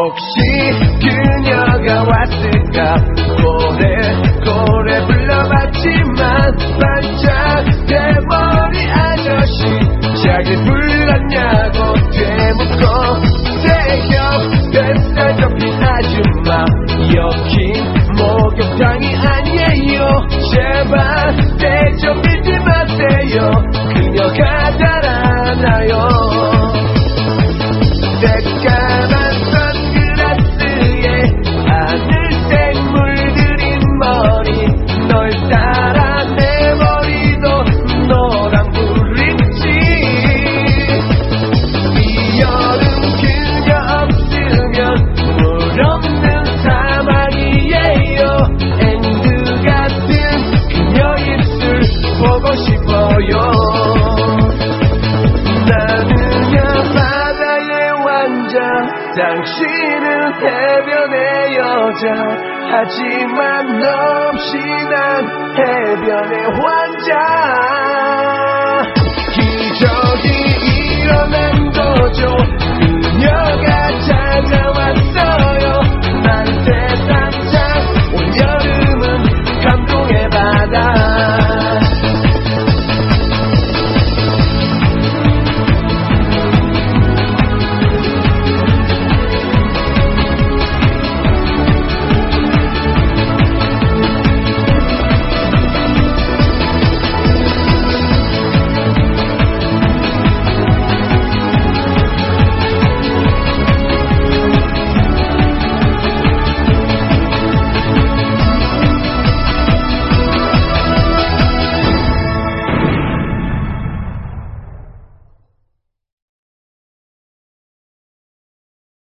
혹시 그녀가 왔을까 고래 불러봤지만 반짝대머리 아저씨 자기 불렀냐고 되묻고 대형 뱃살 접힌 아줌마 여긴 목욕탕이 아니에요 제발 대접 믿지 마세요 그녀가 달아나요 새까만 선글라스에 하늘색 물들인 머리 널 따라 내 머리도 노랑불인지 이 여름 그녀 없으면 물 없는 사막이에요 앵두 같은 그녀 입술 보고 싶어요 나는야 바다의 왕자 당신은 해변의 여자 하지만 너 없이 난 해변의 왕자